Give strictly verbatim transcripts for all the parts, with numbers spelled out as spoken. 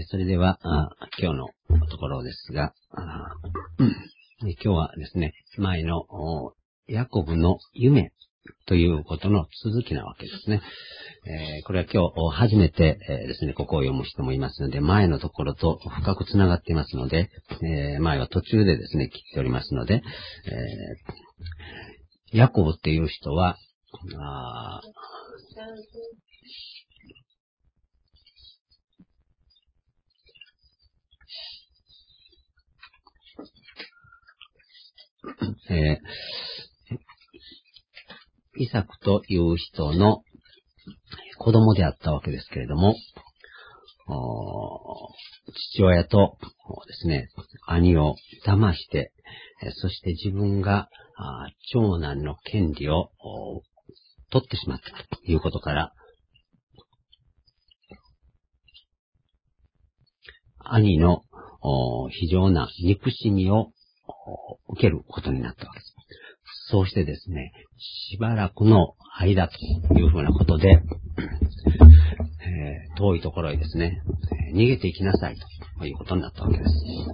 ー、それではあ、今日のところですが、あ今日はですね、前のヤコブの夢ということの続きなわけですね。えー、これは今日初めて、えー、ですね、ここを読む人もいますので、前のところと深くつながっていますので、えー、前は途中でですね、切っておりますので、えー、ヤコブっていう人は、あえー、イサクという人の子供であったわけですけれども、父親とですね、兄を騙して、そして自分が長男の権利を取ってしまったということから、兄の非常な憎しみを受けることになったわけです。そうしてですね、しばらくの間というふうなことで、えー、遠いところへですね、逃げていきなさいということになったわけです。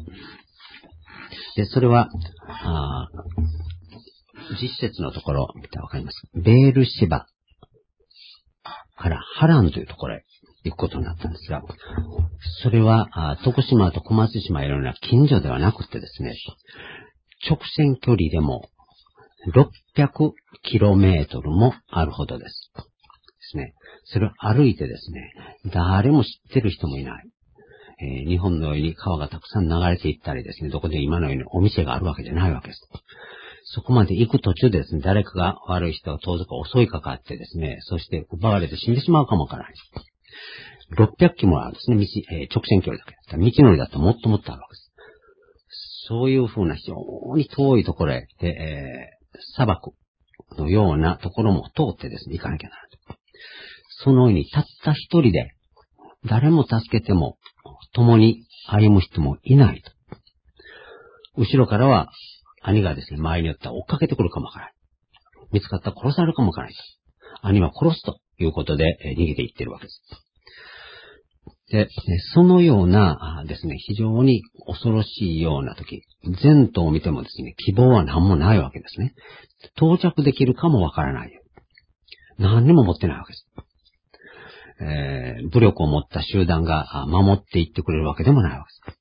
で、それは、あ実節のところを見てわかります。ベールシバからハランというところへ行くことになったんですが、それは徳島と小松島いろいろな近所ではなくてですね、直線距離でもろっぴゃくキロメートルもあるほどです。ですね。それを歩いてですね、誰も知ってる人もいない。えー、日本のように川がたくさん流れていったりですね、どこで今のようにお店があるわけじゃないわけです。そこまで行く途中でですね、誰かが悪い人が盗賊が襲いかかってですね、そして奪われて死んでしまうかもわからない。ろっぴゃくキロもあるんですね、道、えー、直線距離だけ。道のりだともっともっとあるわけです。そういうふうな非常に遠いところへ、でえー、砂漠のようなところも通ってですね、行かなきゃならない。そのようにたった一人で、誰も助けても、共に歩む人もいないと。後ろからは、兄がですね、周りによっては追っかけてくるかもわからない。見つかったら殺されるかもわからない。兄は殺すということで、えー、逃げていっているわけです。で、そのようなですね、非常に恐ろしいような時、前途を見てもですね、希望は何もないわけですね。到着できるかもわからない。何にも持ってないわけです。えー、武力を持った集団が守っていってくれるわけでもないわけです。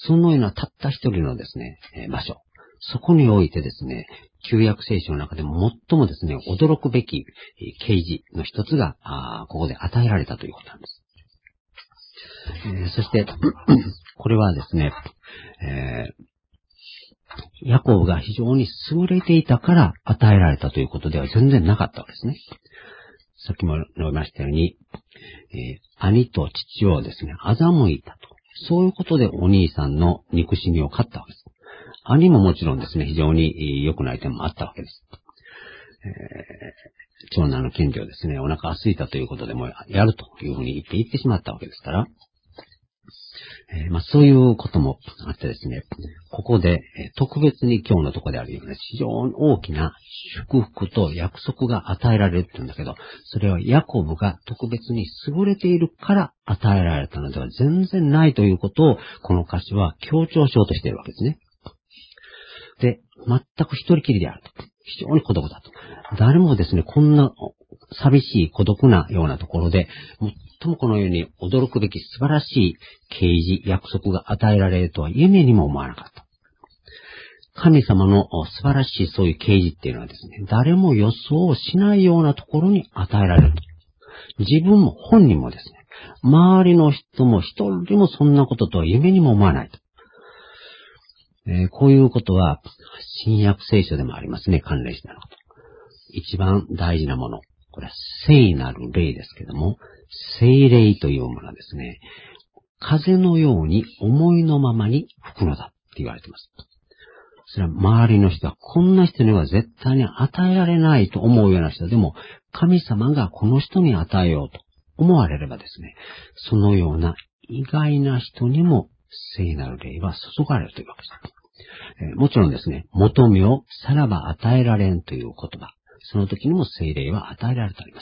そのようなたった一人のですね、場所。そこにおいてですね、旧約聖書の中でも最もですね、驚くべき啓示の一つが、ここで与えられたということなんです。えー、そして、これはですね、えー、ヤコブが非常に優れていたから与えられたということでは全然なかったわけですね。さっきも述べましたように、えー、兄と父をですね、欺いたと。そういうことでお兄さんの憎しみを買ったわけです。兄ももちろんですね、非常に良くない点もあったわけです。えー、長男の権利をですね、お腹が空いたということでもやるというふうに言って言ってしまったわけですから、えーまあ、そういうこともあってですね、ここで、えー、特別に今日のところであるような非常に大きな祝福と約束が与えられるって言うんだけど、それはヤコブが特別に優れているから与えられたのでは全然ないということを、この歌詞は強調しようとしているわけですね。で、全く一人きりであると。非常に孤独だと。誰もですね、こんな寂しい孤独なようなところで、最もこのように驚くべき素晴らしい啓示、約束が与えられるとは夢にも思わなかった。神様の素晴らしいそういう啓示っていうのはですね、誰も予想しないようなところに与えられると。自分も本人もですね、周りの人も一人もそんなこととは夢にも思わないと。えー、こういうことは、新約聖書でもありますね、関連したのこと。一番大事なもの。これは聖なる霊ですけども、聖霊というものはですね、風のように思いのままに吹くのだって言われています。それは周りの人は、こんな人には絶対に与えられないと思うような人でも、神様がこの人に与えようと思われればですね、そのような意外な人にも聖なる霊は注がれるというわけです。えー、もちろんですね、求めをさらば与えられんという言葉。その時にも聖霊は与えられております。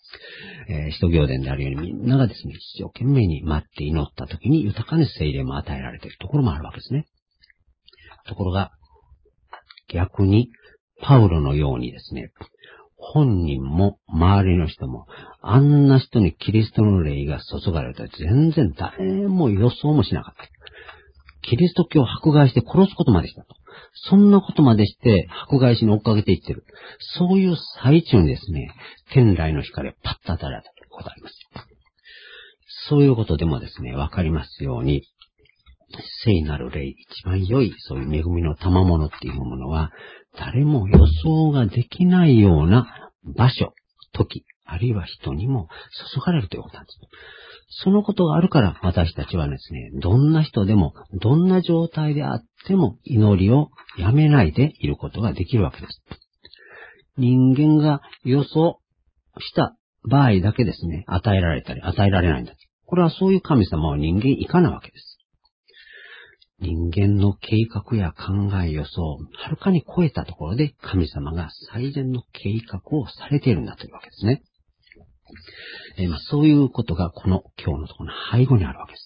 えー、使徒行伝であるようにみんながですね、一生懸命に待って祈った時に豊かな聖霊も与えられているところもあるわけですね。ところが、逆に、パウロのようにですね、本人も周りの人も、あんな人にキリストの霊が注がれたら全然誰も予想もしなかった。キリスト教を迫害して殺すことまでしたと。そんなことまでして迫害しに追っかけていってる。そういう最中にですね、天来の光がパッと当たられたことがあります。そういうことでもですね、わかりますように、聖なる霊、一番良い、そういう恵みの賜物っていうものは、誰も予想ができないような場所、時、あるいは人にも注がれるということなんです。そのことがあるから私たちはですね、どんな人でも、どんな状態であっても祈りをやめないでいることができるわけです。人間が予想した場合だけですね、与えられたり与えられないんだ。これはそういう神様は人間以下なわけです。人間の計画や考え予想をはるかに超えたところで神様が最善の計画をされているんだというわけですね。えーまあ、そういうことがこの今日のところの背後にあるわけです。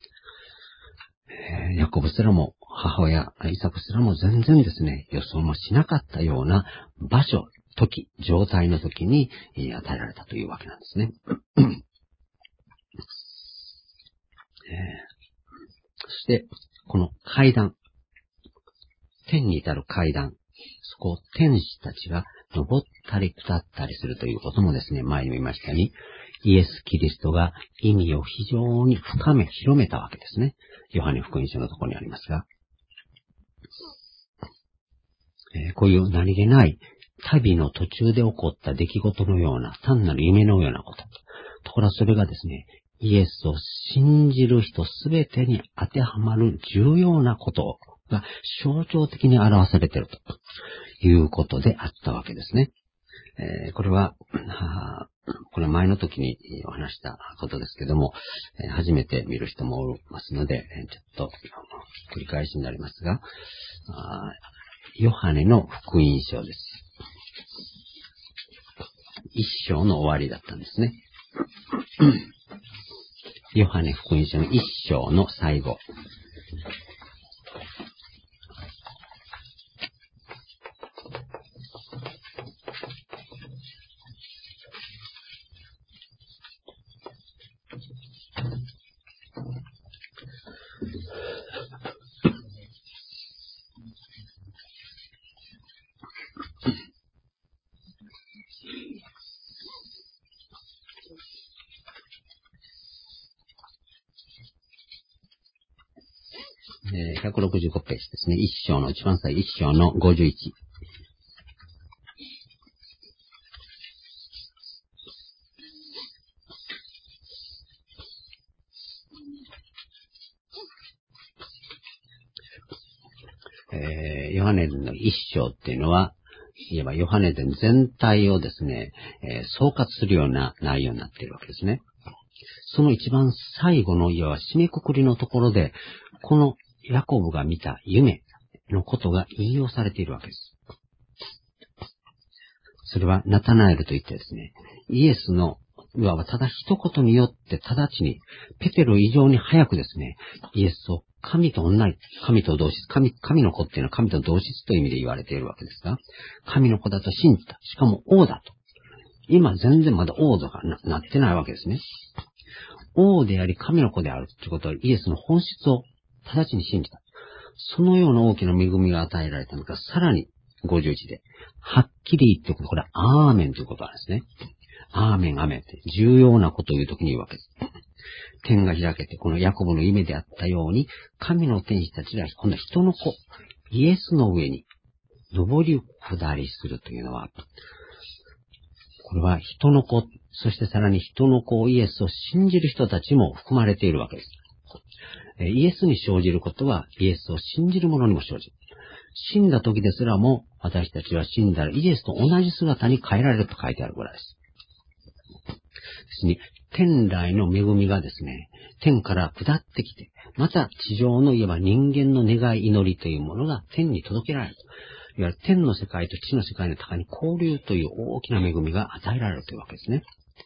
えー、ヤコブすらも母親、イサクすらも全然ですね、予想もしなかったような場所、時、状態の時に、えー、与えられたというわけなんですね。えー、そして、この階段、天に至る階段、そこを天使たちが登ったり下ったりするということもですね、前にも言いましたように、イエス・キリストが意味を非常に深め、広めたわけですね。ヨハネ福音書のところにありますが、えー、こういう何気ない旅の途中で起こった出来事のような、単なる夢のようなこと。ところがそれがですね、イエスを信じる人すべてに当てはまる重要なことが象徴的に表されているということであったわけですね。えー、これは、これ前の時にお話したことですけども、初めて見る人もいますので、ちょっと繰り返しになりますが、ヨハネの福音書です。一章の終わりだったんですね。ヨハネ福音書の一章の最後。ひゃくろくじゅうごページですね。一章の、一番最後、一章のごじゅういち。えー、ヨハネ伝の一章っていうのは、いわばヨハネ伝全体をですね、えー、総括するような内容になっているわけですね。その一番最後の、いわば締めくくりのところで、このヤコブが見た夢のことが引用されているわけです。それはナタナエルといってですね、イエスのいわばただ一言によって直ちに、ペテロ以上に早くですね、イエスを神と同じ、神と同質、神、神の子っていうのは神と同質という意味で言われているわけですが、神の子だと信じた。しかも王だと。今全然まだ王とか な, なってないわけですね。王であり神の子であるということはイエスの本質を直ちに信じた。そのような大きな恵みが与えられたのが、さらにごじゅういちで、はっきり言って、これはアーメンということなんですね。アーメン、アーメンって重要なことを言うときに言うわけです。天が開けて、このヤコブの夢であったように、神の天使たちが今度は人の子、イエスの上に上り下りするというのは、これは人の子、そしてさらに人の子イエスを信じる人たちも含まれているわけです。イエスに生じることはイエスを信じる者にも生じる。死んだ時ですらも私たちは死んだらイエスと同じ姿に変えられると書いてあるぐらいです。ですね、天来の恵みがですね、天から下ってきて、また地上のいわば人間の願い祈りというものが天に届けられる。いわゆる天の世界と地の世界の中に交流という大きな恵みが与えられるというわけですね。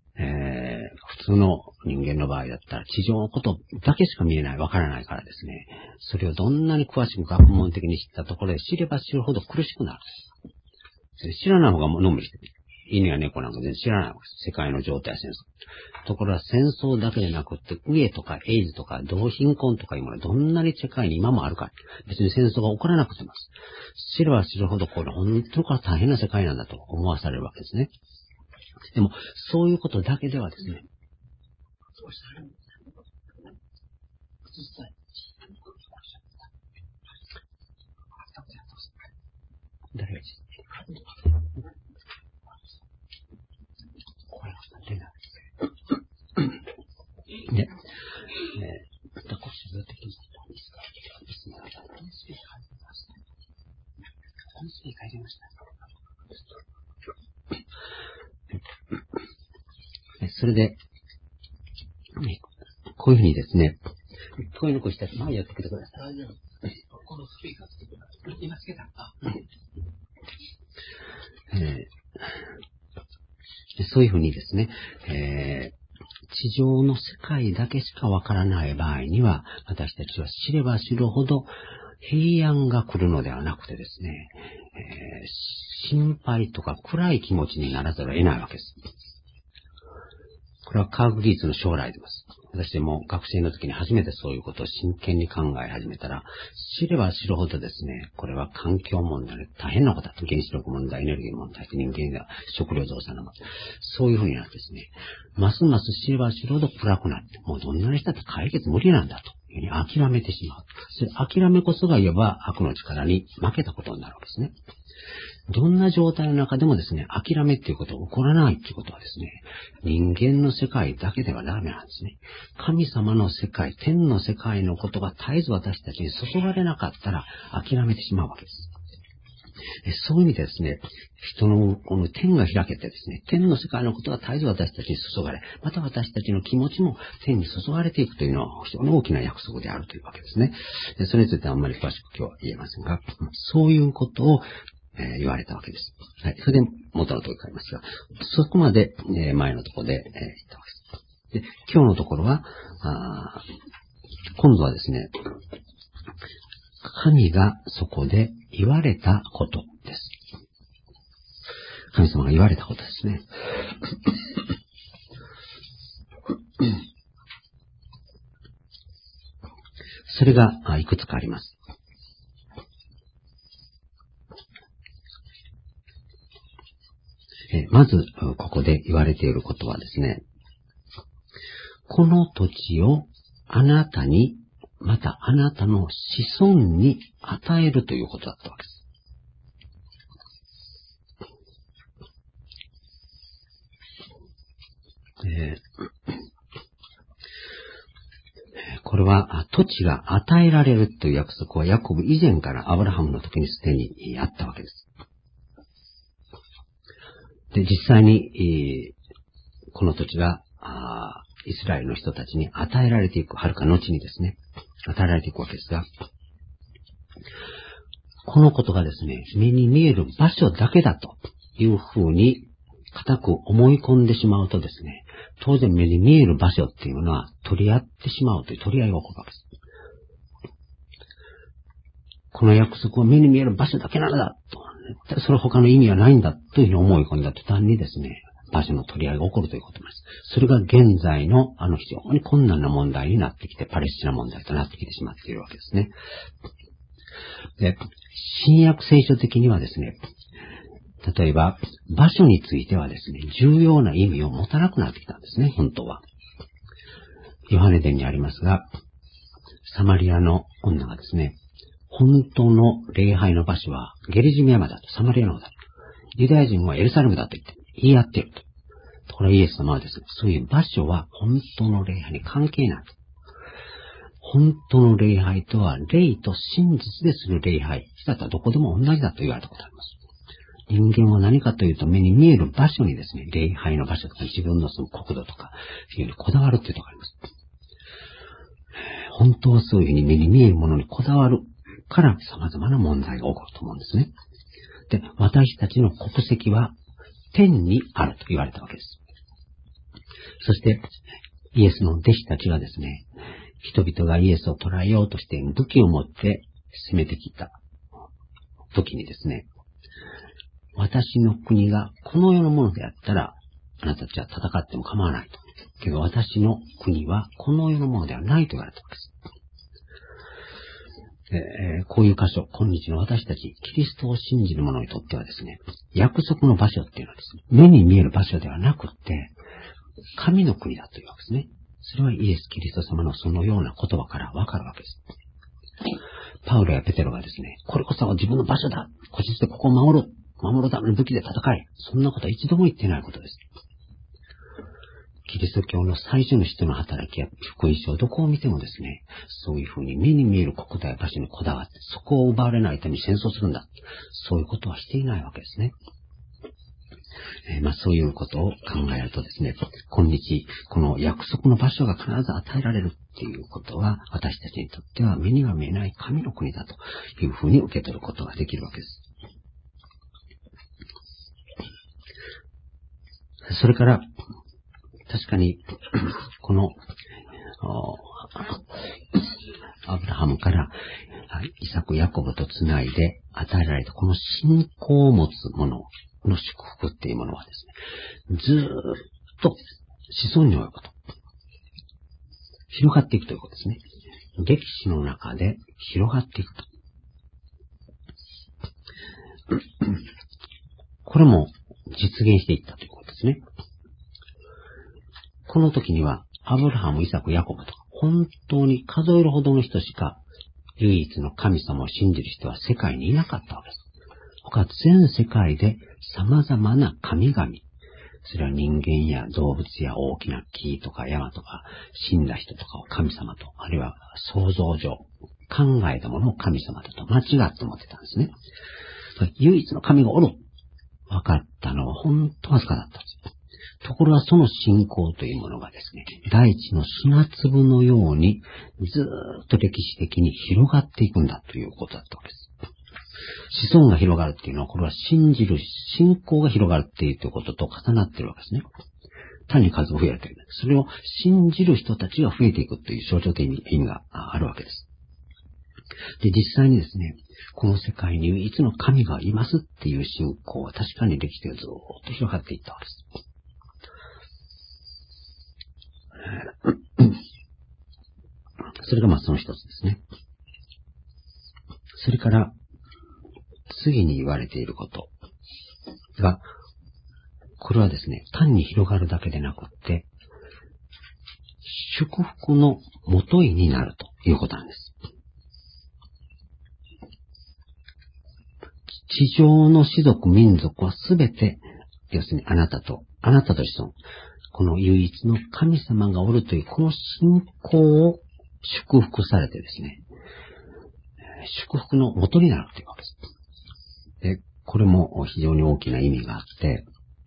えー、普通の人間の場合だったら地上のことだけしか見えない、わからないからですね。それをどんなに詳しく学問的に知ったところで知れば知るほど苦しくなる。知らない方がのんびりしてる。犬や猫なんか全然知らないわけです。世界の状態戦争。ところが戦争だけでなくって、飢えとかエイズとか同貧困とかいうものはどんなに世界に今もあるか。別に戦争が起こらなくても。知れば知るほどこれ本当にこれ大変な世界なんだと思わされるわけですね。でも、そういうことだけではですね。誰がで、えー、だこしず的にですかですね。音声変えました。音声変えました。それで、こういうふうにですね、こういうのこしたら前やってください。このスピーカーつけてください。今つけた。あ、えー、そういうふうにですね、えー地上の世界だけしかわからない場合には、私たちは知れば知るほど平安が来るのではなくてですね、えー、心配とか暗い気持ちにならざるを得ないわけです。これは科学技術の将来です。私も学生の時に初めてそういうことを真剣に考え始めたら、知れば知るほどですね、これは環境問題で大変なことだと。原子力問題、エネルギー問題、人間が食料増産の問題。そういうふうになってですね、ますます知れば知るほど暗くなって、もうどんなにしたって解決無理なんだというふうに諦めてしまう。それ諦めこそがいわば悪の力に負けたことになるわけですね。どんな状態の中でもですね、諦めっていうことが起こらないっていうことはですね、人間の世界だけではダメなんですね。神様の世界、天の世界のことが絶えず私たちに注がれなかったら諦めてしまうわけです。そういう意味でですね、人のこの天が開けてですね、天の世界のことが絶えず私たちに注がれ、また私たちの気持ちも天に注がれていくというのは非常に大きな約束であるというわけですね。それについてはあんまり詳しく今日は言えませんが、そういうことをえー、言われたわけです。はい。それで元のところに変えますが、そこまで、えー、前のところで、えー、言ったわけです。で、今日のところは、あ今度はですね、神がそこで言われたことです。神様が言われたことですね。それがいくつかあります。まず、ここで言われていることはですね、この土地をあなたに、またあなたの子孫に与えるということだったわけです。えー、これは土地が与えられるという約束はヤコブ以前からアブラハムの時にすでにあったわけです。で、実際に、えー、この土地がイスラエルの人たちに与えられていく、はるか後にですね、与えられていくわけですが、このことがですね、目に見える場所だけだというふうに固く思い込んでしまうとですね、当然目に見える場所っていうのは取り合ってしまうという取り合いが起こるわけです。この約束は目に見える場所だけなんだと、それ他の意味はないんだというふうに思い込んだ途端にですね、場所の取り合いが起こるということです。それが現在のあの非常に困難な問題になってきて、パレスチナ問題となってきてしまっているわけですね。で、新約聖書的にはですね、例えば場所についてはですね、重要な意味を持たなくなってきたんですね、本当は。ヨハネ伝にありますが、サマリアの女がですね、本当の礼拝の場所はゲリジム山だと、サマリアの方だと。ユダヤ人はエルサレムだと言って言い合っていると。ところがイエス様はですね、そういう場所は本当の礼拝に関係ないと。本当の礼拝とは霊と真実でする礼拝。だったらどこでも同じだと言われたことがあります。人間は何かというと目に見える場所にですね、礼拝の場所とか自分の住む国土とか、いうふうにこだわるというのがあります。本当はそういうふうに目に見えるものにこだわるから様々な問題が起こると思うんですね。で、私たちの国籍は天にあると言われたわけです。 そして、イエスの弟子たちがですね、人々がイエスを捕らえようとして武器を持って攻めてきた時にですね、私の国がこの世のものであったら、あなたたちは戦っても構わないと。けど私の国はこの世のものではないと言われたわけです。えー、こういう箇所、今日の私たち、キリストを信じる者にとってはですね、約束の場所っていうのはですね、目に見える場所ではなくって、神の国だというわけですね。それはイエス・キリスト様のそのような言葉からわかるわけです。パウロやペテロがですね、これこそ自分の場所だ。個人でここを守る。守るための武器で戦い。そんなことは一度も言ってないことです。キリスト教の最初の人の働きや福音書をどこを見てもですね、そういうふうに目に見える国土や場所にこだわって、そこを奪われないために戦争するんだ。そういうことはしていないわけですね。えー、まあそういうことを考えるとですね、今日、この約束の場所が必ず与えられるっていうことは、私たちにとっては目には見えない神の国だというふうに受け取ることができるわけです。それから、確かに、この、アブラハムからイサク・ヤコブとつないで与えられたこの信仰を持つ者の祝福っていうものはですね、ずーっと子孫に及ぶと。広がっていくということですね。歴史の中で広がっていくと。これも実現していったということですね。この時には、アブラハム、イサク、ヤコブと、本当に数えるほどの人しか、唯一の神様を信じる人は世界にいなかったわけです。他全世界で様々な神々、それは人間や動物や大きな木とか山とか、死んだ人とかを神様と、あるいは想像上、考えたものを神様だと間違って思ってたんですね。唯一の神がおる。分かったのは本当わずかだったんですよ。ところがその信仰というものがですね、大地の砂粒のようにずーっと歴史的に広がっていくんだということだったわけです。子孫が広がるっていうのは、これは信じる、信仰が広がるっていうことと重なっているわけですね。単に数が増えるという。それを信じる人たちが増えていくという象徴的な意味があるわけです。で、実際にですね、この世界に唯一の神がいますっていう信仰は確かに歴史でずーっと広がっていったわけです。それがまあその一つですね。それから、次に言われていることが、これはですね、単に広がるだけでなくって、祝福のもといになるということなんです。地上の氏族、民族はすべて、要するにあなたと、あなたと子孫、この唯一の神様がおるという、この信仰を祝福されてですね、祝福の元になるというわけです。で、これも非常に大きな意味があって、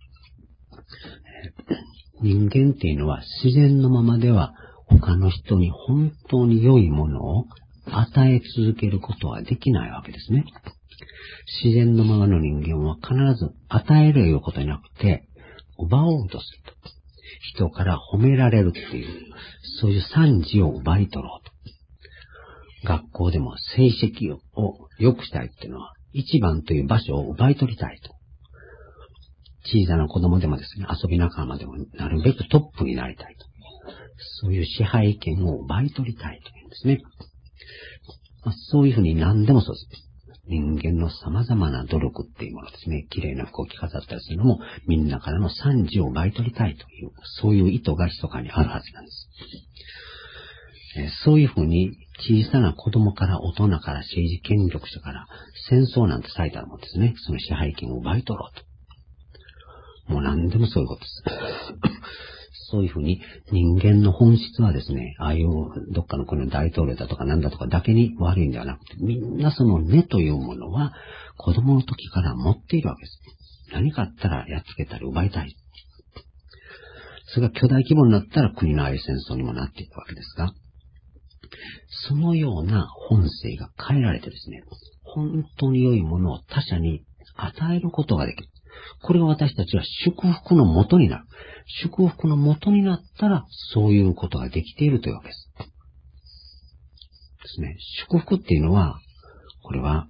人間っていうのは自然のままでは他の人に本当に良いものを与え続けることはできないわけですね。自然のままの人間は必ず与えるいうことになくて、奪おうとすると。人から褒められるっていう、そういう賛辞を奪い取ろうと。学校でも成績を良くしたいっていうのは、一番という場所を奪い取りたいと。小さな子供でもですね、遊び仲間でもなるべくトップになりたいと。そういう支配権を奪い取りたいというんですね。まあ、そういうふうに何でもそうです。人間の様々な努力っていうものですね、綺麗な服を着飾ったりするのも、みんなからの賛辞を奪い取りたいという、そういう意図が密かにあるはずなんです。えー、そういうふうに小さな子供から大人から政治権力者から戦争なんてされたらもんですね、その支配権を奪い取ろうと。もう何でもそういうことです。そういうふうに人間の本質はですね、ああいうどっかの国の大統領だとかなんだとかだけに悪いんではなくて、みんなその根というものは子供の時から持っているわけです。何かあったらやっつけたり奪いたい。それが巨大規模になったら国のああいう戦争にもなっていくわけですが、そのような本性が変えられてですね、本当に良いものを他者に与えることができる。 これが私たちは祝福の元になる。祝福の元になったら、そういうことができているというわけです。ですね。祝福っていうのは、これは、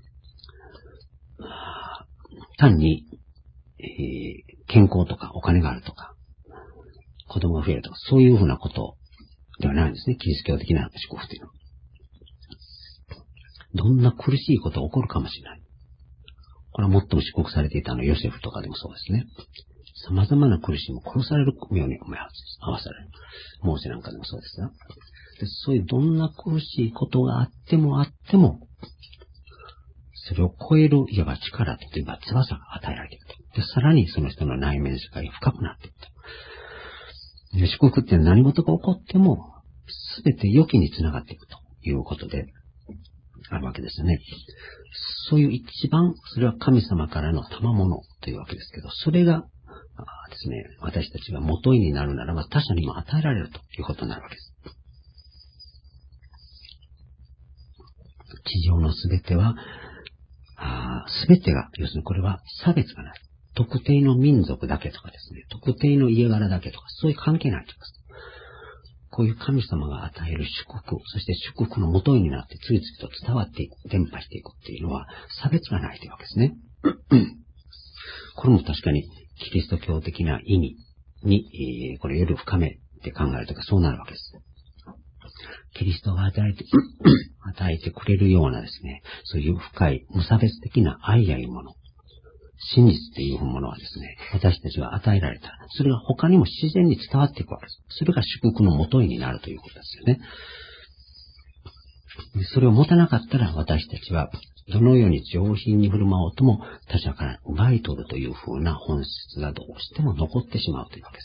単に、えー、健康とかお金があるとか、子供が増えるとか、そういうふうなことではないんですね。キリスト教的な祝福というのは。どんな苦しいことが起こるかもしれない。これは最も祝福されていたのはヨセフとかでもそうですね。様々な苦しみも殺されるように合わされる。モーセなんかでもそうですが。でそういうどんな苦しいことがあってもあっても、それを超える、いわば力といえば翼が与えられていると。で、さらにその人の内面世界が深くなっていくと。で祝福って何事が起こっても、すべて良きにつながっていくということで、あるわけですよね。そういう一番、それは神様からの賜物というわけですけど、それがですね、私たちが元になるならば他者にも与えられるということになるわけです。地上のすべては、すべてが、要するにこれは差別がない。特定の民族だけとかですね、特定の家柄だけとか、そういう関係ないとか。こういう神様が与える祝福、そして祝福の元になって次々と伝わっていく、伝播していくっていうのは差別がないというわけですね。これも確かにキリスト教的な意味に、えー、これより深めて考えるとかそうなるわけです。キリストが与えて、与えてくれるようなですね、そういう深い無差別的な愛やいうもの、真実っていうものはですね、私たちが与えられた。それが他にも自然に伝わっていくわけです。それが祝福の元になるということですよね。それを持たなかったら私たちはどのように上品に振る舞おうとも他者から奪い取るという風な本質がどうしても残ってしまうというわけです。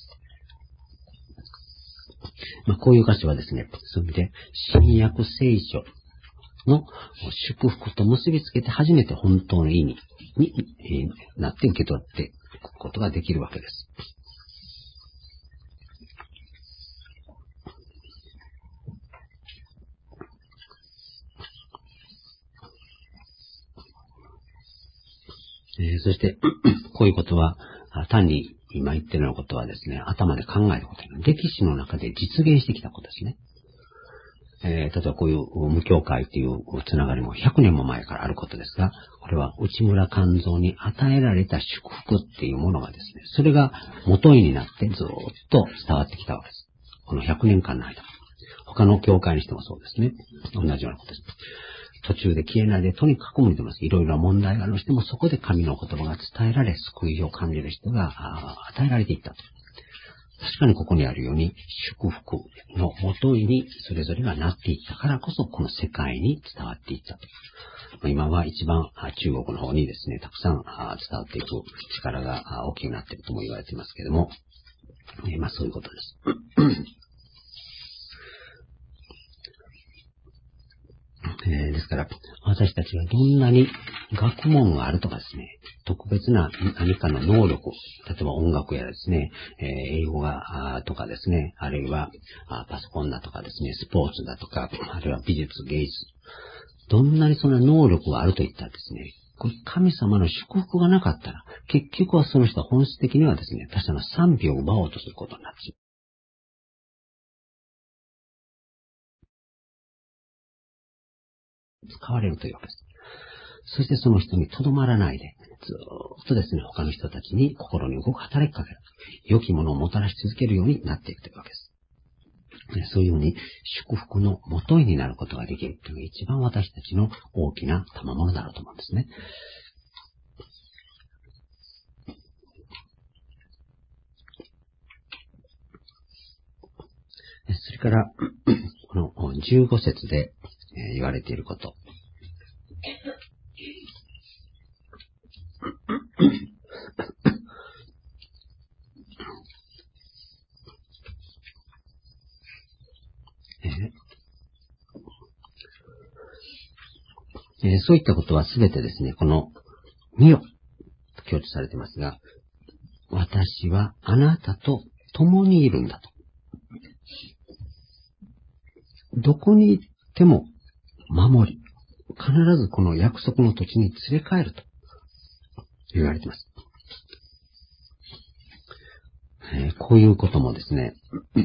まあ、こういう歌詞はですね、そういう意味で新約聖書の祝福と結びつけて初めて本当の意味になって受け取っていくことができるわけです。えー、そして、こういうことは単に今言ってるようなことはですね、頭で考えることに、歴史の中で実現してきたことですね。えー、例えばこういう無教会というつながりもひゃくねんも前からあることですが、これは内村勘三に与えられた祝福っていうものがですね、それが元になってずっと伝わってきたわけです。このひゃくねんかんの間。他の教会にしてもそうですね。同じようなことです。途中で消えないで、とにかく見てます。いろいろな問題があるにしても、そこで神の言葉が伝えられ、救いを感じる人が与えられていったと。確かにここにあるように、祝福の元にそれぞれがなっていったからこそ、この世界に伝わっていったと。今は一番中国の方にですね、たくさん伝わっていく力が大きくなっているとも言われていますけれども、まあそういうことです。えー、ですから、私たちがどんなに学問があるとかですね、特別な何かの能力、例えば音楽やですね、えー、英語がとかですね、あるいはパソコンだとかですね、スポーツだとか、あるいは美術、芸術、どんなにそんな能力があるといったらですね、これ神様の祝福がなかったら、結局はその人は本質的にはですね、他者の賛美を奪おうとすることになってしまう。使われるというわけです。そしてその人にとどまらないで、ずーっとですね、他の人たちに心に動く働きかける。良きものをもたらし続けるようになっていくというわけです。そういうふうに祝福の元になることができるというのが一番私たちの大きな賜物だろうと思うんですね。それから、このじゅうご節で言われていること。えー、そういったことはすべてですね、この見よと強調されていますが、私はあなたと共にいるんだと。どこに行っても守り、必ずこの約束の土地に連れ帰ると言われています。 えー、こういうこともですね、えー、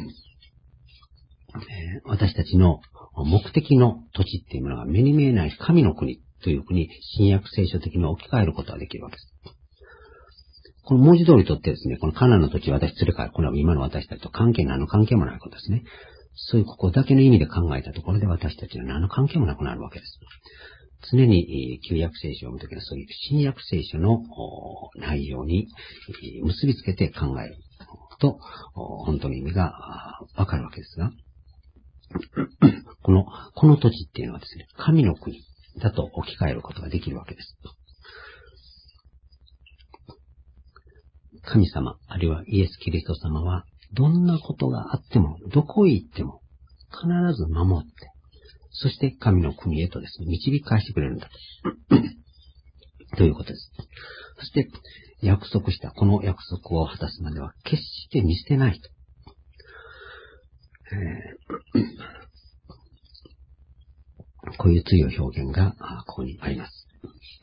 私たちの目的の土地っていうものが目に見えない神の国というふうに新約聖書的に置き換えることができるわけです。この文字通りとってですね、このカナンの土地を私連れ帰る。これは今の私たちと関係何の関係もないことですね。そういうここだけの意味で考えたところで私たちは何の関係もなくなるわけです。常に旧約聖書を読むときはそういう新約聖書の内容に結びつけて考えると本当に意味がわかるわけですが、この、この土地っていうのはですね、神の国だと置き換えることができるわけです。神様、あるいはイエス・キリスト様は、どんなことがあっても、どこへ行っても、必ず守って、そして神の国へとですね、導き返してくれるんだと。ということです。そして、約束した、この約束を果たすまでは、決して見捨てないと。えー、こういう強い表現が、ここにあります。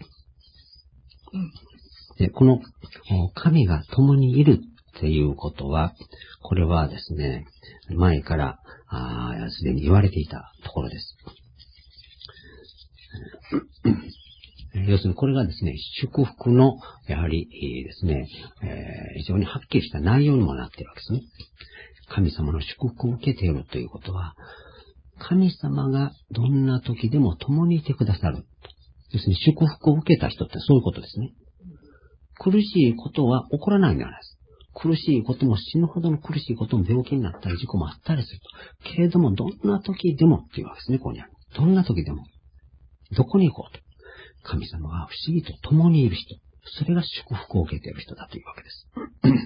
で、この、神が共にいるっていうことは、これはですね、前からすでに言われていたところです。要するにこれがですね、祝福の、やはりですね、えー、非常にはっきりした内容にもなっているわけですね。神様の祝福を受けているということは、神様がどんな時でも共にいてくださる。要するに祝福を受けた人ってそういうことですね。苦しいことは起こらないんじゃないです。苦しいことも死ぬほどの苦しいことも病気になったり事故もあったりすると。けれどもどんな時でもっていうわけですね、ここにある。どんな時でも。どこに行こうと。神様が不思議と共にいる人。それが祝福を受けている人だというわけです。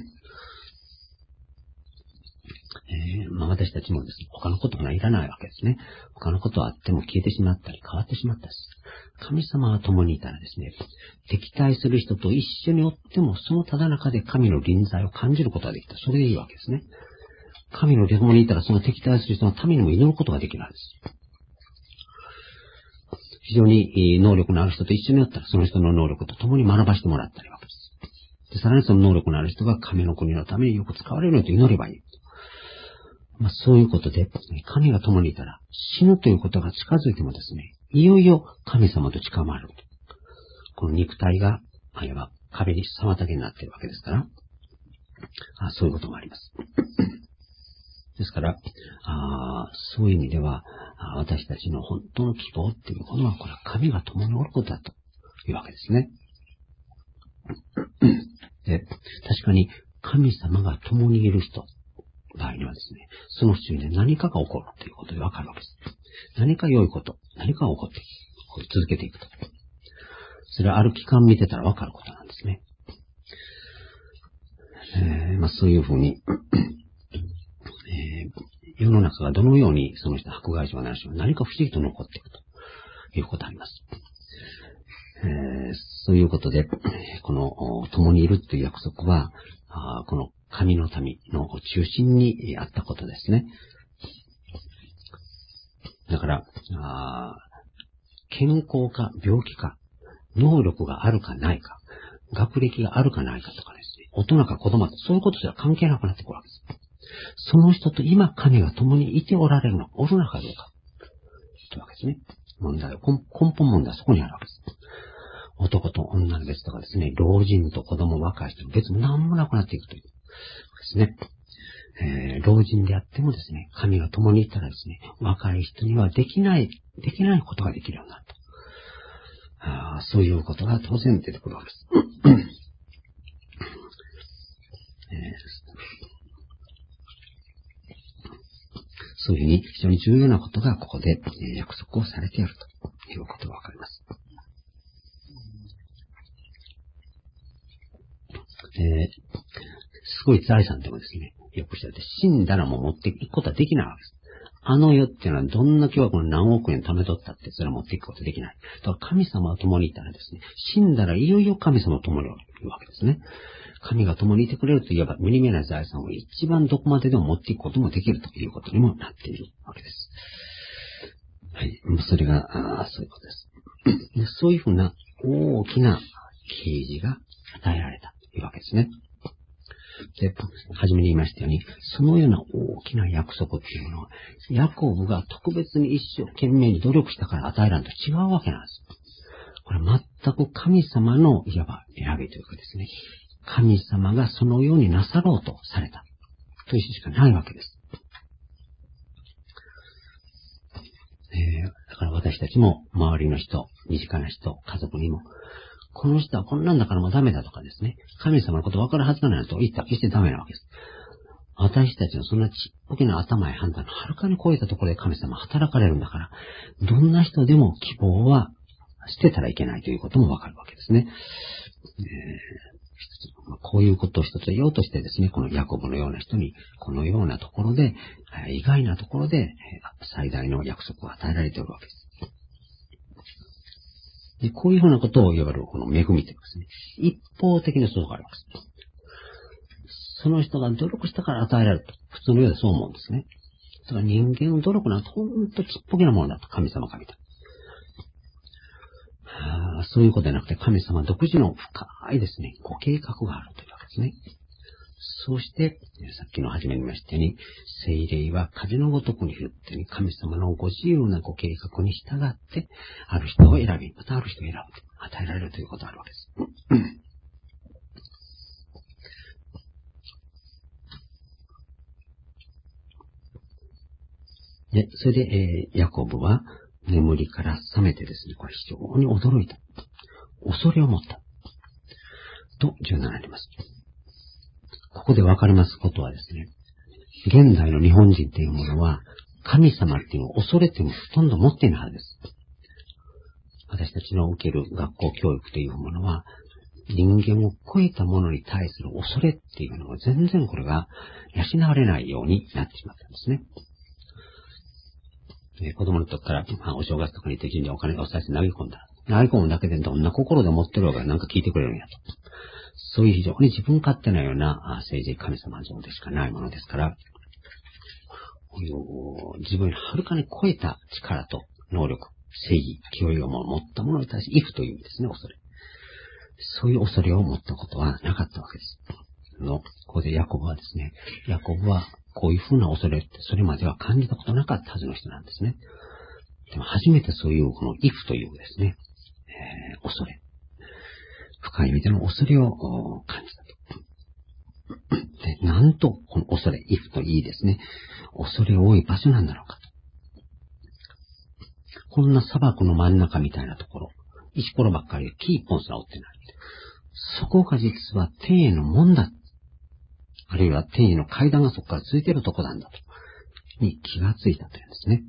えーまあ、私たちもですね、他のことがいらないわけですね。他のことはあっても消えてしまったり変わってしまったりする。神様が共にいたらですね、敵対する人と一緒におってもそのただ中で神の臨在を感じることができた。それでいいわけですね。神の共にいたらその敵対する人のためにも祈ることができるんです。非常に能力のある人と一緒におったらその人の能力と共に学ばせてもらったりわけです。で、さらにその能力のある人が神の国のためによく使われるようにと祈ればいい。まあ、そういうことで、神が共にいたら死ぬということが近づいてもですね、いよいよ神様と近まる。この肉体が、あるいは壁に妨げになっているわけですから、あそういうこともあります。ですから、あそういう意味では、私たちの本当の希望っていうものは、これは神が共におることだというわけですね。で、確かに神様が共にいる人、場合にはですね、その人に何かが起こるということでわかるわけです。何か良いこと、何かが起こっていく。これ続けていくと。それはある期間見てたらわかることなんですね。えーまあ、そういうふうに、えー、世の中がどのようにその人迫害者がなる人が何か不思議と残っていくということがあります。えー、そういうことで、この共にいるという約束は、あこの神の民の中心にあったことですね。だから、あ健康か病気か、能力があるかないか、学歴があるかないかとかですね、大人か子供か、そういうことでは関係なくなってくるわけです。その人と今神が共にいておられるのか、おるのかどうか、というわけですね。問題は、根本問題はそこにあるわけです。男と女の別とかですね、老人と子供、若い人の別も何もなくなっていくというですね。えー、老人であってもですね、神が共にいたらですね、若い人にはできない、できないことができるようになると。あそういうことが当然出てくるわけです。えー、そういうふうに非常に重要なことがここで、えー、約束をされているということがわかります。えー、すごい財産でもですね、よく知られて死んだらもう持っていくことはできないわけです。あの世っていうのはどんな今日はこの何億円貯めとったってそれは持っていくことできない。だから神様は共にいたらですね、死んだらいよいよ神様と共にいるわけですね。神が共にいてくれるといえば目に見えない財産を一番どこまででも持っていくこともできるということにもなっているわけです。はい。それが、あそういうことです。でそういうふうな大きな啓示が与えられたというわけですね。 で、初めに言いましたように、そのような大きな約束っていうのは、ヤコブが特別に一生懸命に努力したから与えられると違うわけなんです。これ全く神様のいわば選びというかですね、神様がそのようになさろうとされたというしかないわけです。えー、だから私たちも周りの人、身近な人、家族にも、この人はこんなんだからもうダメだとかですね、神様のこと分かるはずがないと言ったら決してダメなわけです。私たちのそんなちっぽけな頭や判断のはるかに超えたところで神様は働かれるんだから、どんな人でも希望は捨てたらいけないということも分かるわけですね。えーこういうことを一つ言おうとしてですね、このヤコブのような人に、このようなところで、意外なところで最大の約束を与えられているわけです。でこういうふうなことをいわゆるこの恵みというんですね。一方的なそうがあります。その人が努力したから与えられると、普通のようでそう思うんですね。だから人間の努力なんてほんとちっぽけなものだと、神様が見た。あそういうことではなくて、神様独自の深いですね、ご計画があるというわけですね。そして、さっきの初めに言いましたように、聖霊は風のごとくに降ってに、神様のご自由なご計画に従って、ある人を選び、またある人を選ぶ、与えられるということがあるわけです。で、それで、えー、ヤコブは眠りから覚めてですね、これ非常に驚いた。恐れを持った。と、じゅうななにあります。ここで分かりますことはですね、現代の日本人というものは、神様っていうのを恐れてもほとんど持っていないはずです。私たちの受ける学校教育というものは、人間を超えたものに対する恐れっていうのは全然これが養われないようになってしまったんですね。えー、子供の時から、まあ、お正月とかに敵にお金をさせて投げ込んだ。投げ込むだけでどんな心で持ってるわけなんか聞いてくれるんやと。そういう非常に自分勝手なような政治神様像でしかないものですから、自分よりはるかに超えた力と能力、正義、教養を持ったものに対して、イフという意味ですね、恐れ。そういう恐れを持ったことはなかったわけです。の、ここでヤコブはですね、ヤコブはこういうふうな恐れってそれまでは感じたことなかったはずの人なんですね。でも初めてそういうこのイフというですね、えー、恐れ。深い意味での恐れを感じたと。で、なんとこの恐れ、イフといいですね、恐れ多い場所なんだろうかと。こんな砂漠の真ん中みたいなところ、石ころばっかりで木一本すら折ってない。そこが実は天への門だ。あるいは天への階段がそこからついているとこなんだと。に気がついたというんですね。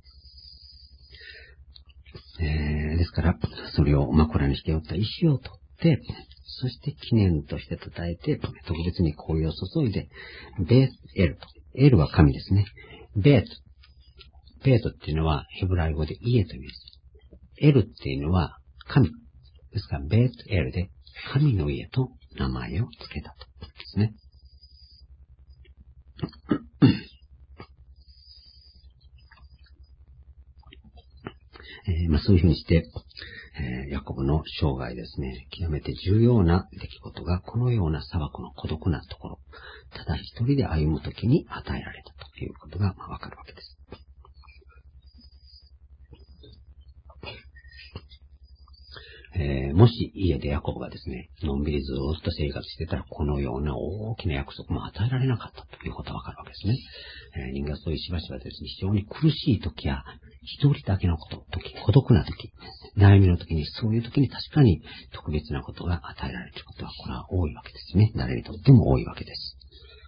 えー、ですから、それを枕にしておった石を取って、そして記念として称えて、特別に香油を注いで、ベーエルと。エルは神ですね。ベート。ベートっていうのはヘブライ語で家という意味です。エルっていうのは神。ですから、ベートエルで神の家と名前を付けたとですね。えーまあ、そういうふうにして、えー、ヤコブの生涯ですね、極めて重要な出来事がこのような砂漠の孤独なところ、ただ一人で歩むときに与えられたということが、まあ、わかるわけです。えー、もし家でヤコブがですね、のんびりずーっと生活してたら、このような大きな約束も与えられなかったということがわかるわけですね。えー、人間はそういうしばしばですね、非常に苦しい時や、一人だけのこと、時、孤独な時、悩みの時に、そういう時に確かに特別なことが与えられることは、これは多いわけですね。誰にとっても多いわけです。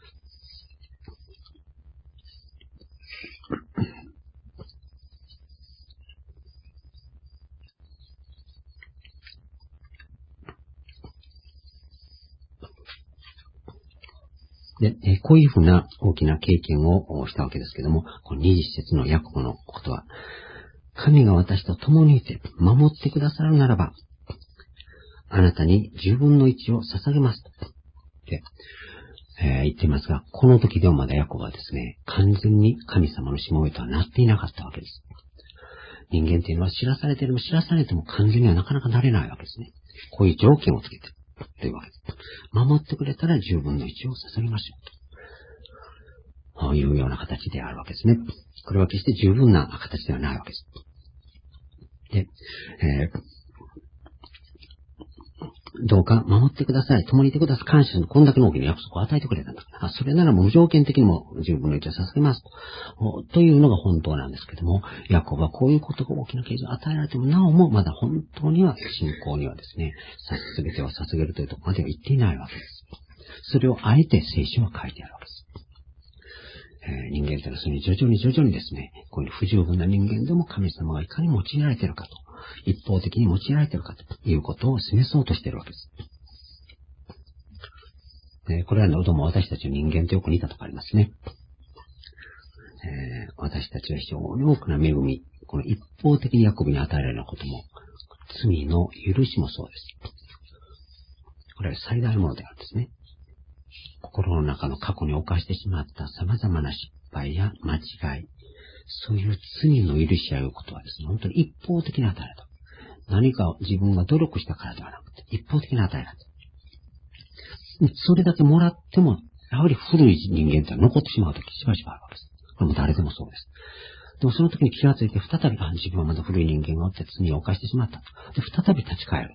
で、えー、こういうふうな大きな経験をしたわけですけども、このにじゅっ節のヤコブのことは、神が私と共にいて守ってくださるならば、あなたにじゅうぶんのいちを捧げますと、でえー、言っていますが、この時でもまだヤコブはですね、完全に神様のしもべとはなっていなかったわけです。人間っていうのは知らされても知らされても完全にはなかなかなれないわけですね。こういう条件をつけて。 というわけです。守ってくれたらじゅうぶんのいちを捧げましょうと。こういうような形であるわけですね。これは決して十分な形ではないわけです。で、えーどうか守ってください。共にいてください。感謝のこんだけの大きな約束を与えてくれたんだ。あ、それなら無条件的にもじゅうぶんのいちを捧げますと。というのが本当なんですけども、ヤコブはこういうことが大きな啓示を与えられても、なおもまだ本当には信仰にはですね、すべてを捧げるというところまでは言っていないわけです。それをあえて聖書は書いてあるわけです。えー、人間というのはそれに徐々に徐々にですね、こういう不十分な人間でも神様がいかに用いられているかと、一方的に用いられているかということを示そうとしているわけです。えー、これらのうども私たちの人間とよく似たところありますね。えー、私たちは非常に多くの恵み、この一方的にヤコブに与えられることも、罪の許しもそうです。これは最大のものであるんですね。心の中の過去に犯してしまった様々な失敗や間違い、そういう罪の許し合うことはですね、本当に一方的に与えられた。何か自分が努力したからではなくて、一方的に与えられた。それだけもらっても、やはり古い人間って残ってしまうときしばしばあるわけです。これも誰でもそうです。でもその時に気がついて再び、あ、自分はまだ古い人間がおって罪を犯してしまった。で、再び立ち返る。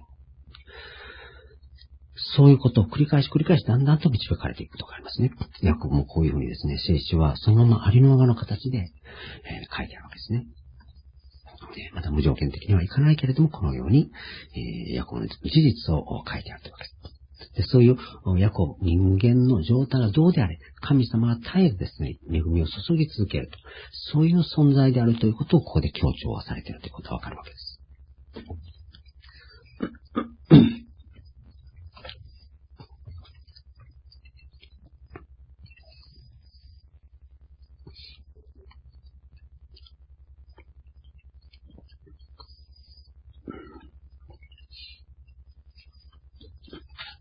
そういうことを繰り返し繰り返しだんだんと導かれていくことがありますね。ヤコブもこういうふうにですね、聖書はそのままありのままの形で、えー、書いてあるわけですね。また無条件的にはいかないけれども、このように、えー、ヤコブの事実を書いてあるというわけです。で、そういうヤコブ、人間の状態がどうであれ、神様は絶えずですね、恵みを注ぎ続けると。そういう存在であるということをここで強調されているということがわかるわけです。